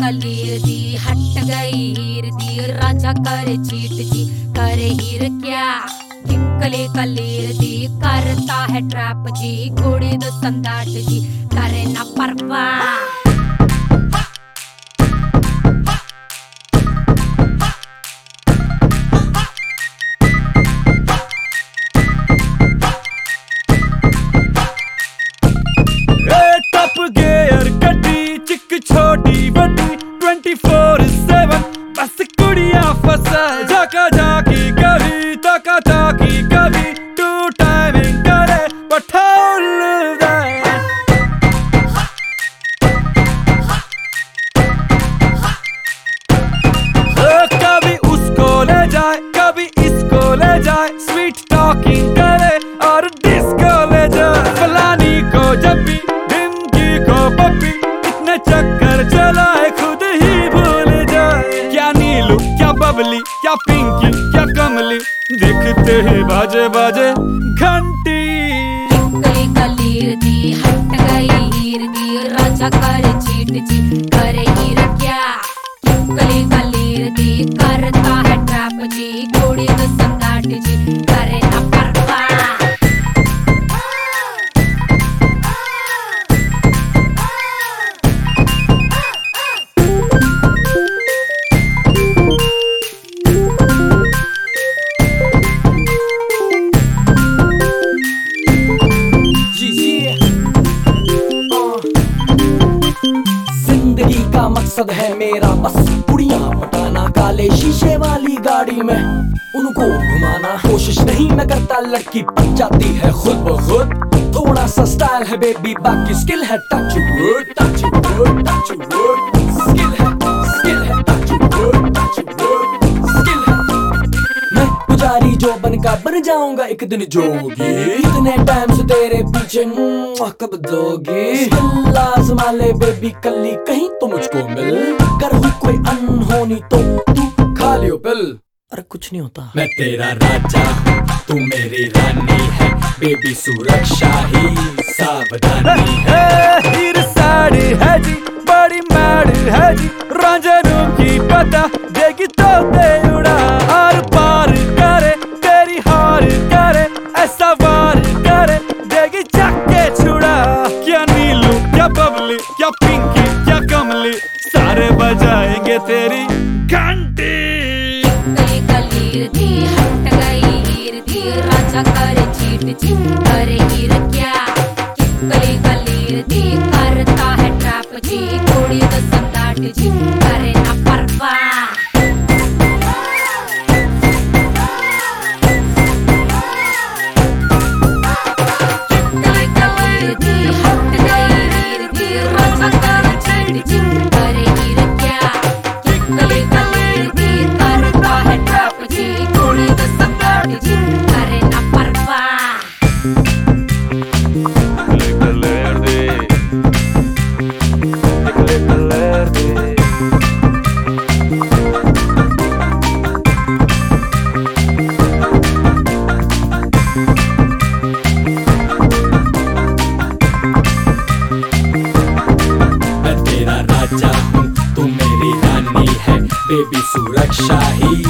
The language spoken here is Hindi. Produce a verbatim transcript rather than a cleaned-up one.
कलीर दी हट गई हीर दी राजा करे चीट जी करे हीर क्या किकली कलीर दी करता है ट्रैप जी कुड़ी दो संदाट जी करे ना परवाह। छोटी बड़ी ट्वेंटी फोर सेवन बस कुड़िया फसा झाका झाकी कभी ताका ताकी कभी टू टाइमिंग करे पठाउल कभी उसको ले जाए कभी इसको ले जाए स्वीट टॉकिंग करे और डिस्को ले जाए फलानी को जब भी ढिमकी को पप्पी चक्कर चलाए खुद ही भूल जाए क्या नीलू क्या बबली क्या पिंकी क्या कमली दिखते ही बाजे बाजे घंटी किकली कलीर दी हट गई हीर दी राजा करे चीट जी करे हीर क्या किकली कलीर दी करता है ट्रैप जी कुड़ी दो संगाट जी करे ना परवाह। का मकसद है मेरा बस पुड़ियाँ पटाना काले शीशे वाली गाड़ी में उनको घुमाना कोशिश नहीं मैं करता लड़की पट जाती है खुद ब खुद थोड़ा सा स्टाइल है बेबी बाकी स्किल है touch wood touch wood touch wood skill है स्किल है touch wood touch wood skill है मैं पुजारी जो बनकर बन जाऊंगा एक दिन जोगी इतने टाइम से तेरे पीछे कब दोगी लाजमा ले बेबी कल्ली कहीं तो मुझको मिल कर हूँ कोई अनहोनी तो तू खा लियो पिल। अरे कुछ नहीं होता मैं तेरा राजा तू मेरी रानी है बेबी सुरक्षा ही सावधानी है हीर साड़ी है जी बड़ी मैड है जी रंजनों की पता देगी तो दे उड़ा आर पार करे तेरी हार करे ऐसा वार करे देगी जाके छुड़ा क्या नीलू क्या बबली क्या पिंकी क्या कमली सारे बजाएंगे तेरी घंटी। किकली कलीर दी हट गई हीर दी राजा करे चीट जी करे हीर क्या किकली कलीर दी करता है ट्रैप जी कुड़ी दो संदाट जी करे ना परवाह। तू मेरी रानी है बेबी सुरक्षा ही